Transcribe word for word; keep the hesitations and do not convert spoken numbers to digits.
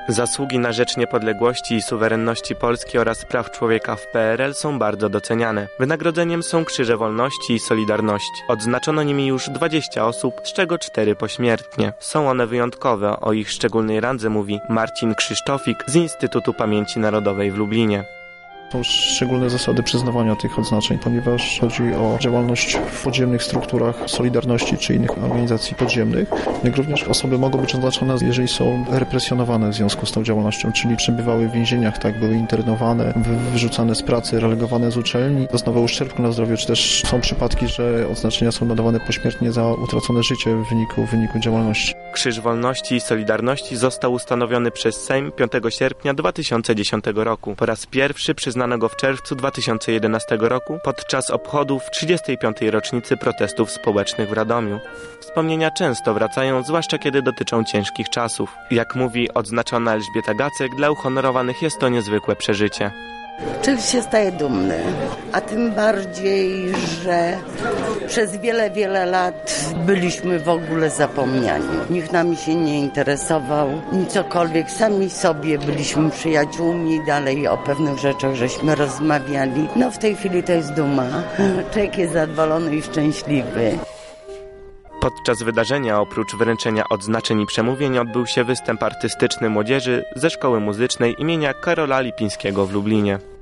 Zasługi na rzecz niepodległości i suwerenności Polski oraz praw człowieka w P R L są bardzo doceniane. Wynagrodzeniem są Krzyże Wolności i Solidarności. Odznaczono nimi już dwadzieścia osób, z czego cztery pośmiertnie. Są one wyjątkowe, o ich szczególnej randze mówi Marcin Krzysztofik z Instytutu Pamięci Narodowej w Lublinie. Są szczególne zasady przyznawania tych odznaczeń, ponieważ chodzi o działalność w podziemnych strukturach Solidarności czy innych organizacji podziemnych. Jak również osoby mogą być odznaczone, jeżeli są represjonowane w związku z tą działalnością, czyli przebywały w więzieniach, tak, były internowane, wyrzucane z pracy, relegowane z uczelni, doznawały uszczerbku na zdrowiu, czy też są przypadki, że odznaczenia są nadawane pośmiertnie za utracone życie w wyniku, w wyniku działalności. Krzyż Wolności i Solidarności został ustanowiony przez Sejm piątego sierpnia dwa tysiące dziesiątego roku. Po raz pierwszy przyznano go w czerwcu dwa tysiące jedenastego roku podczas obchodów trzydziestej piątej rocznicy protestów społecznych w Radomiu. Wspomnienia często wracają, zwłaszcza kiedy dotyczą ciężkich czasów. Jak mówi odznaczona Elżbieta Gacek, dla uhonorowanych jest to niezwykłe przeżycie. Człowiek się staje dumny, a tym bardziej, że przez wiele, wiele lat byliśmy w ogóle zapomniani. Nikt nami się nie interesował, nicokolwiek, sami sobie byliśmy przyjaciółmi, dalej o pewnych rzeczach żeśmy rozmawiali. No w tej chwili to jest duma. Człowiek jest zadowolony i szczęśliwy. Podczas wydarzenia, oprócz wręczenia odznaczeń i przemówień, odbył się występ artystyczny młodzieży ze Szkoły Muzycznej imienia Karola Lipińskiego w Lublinie.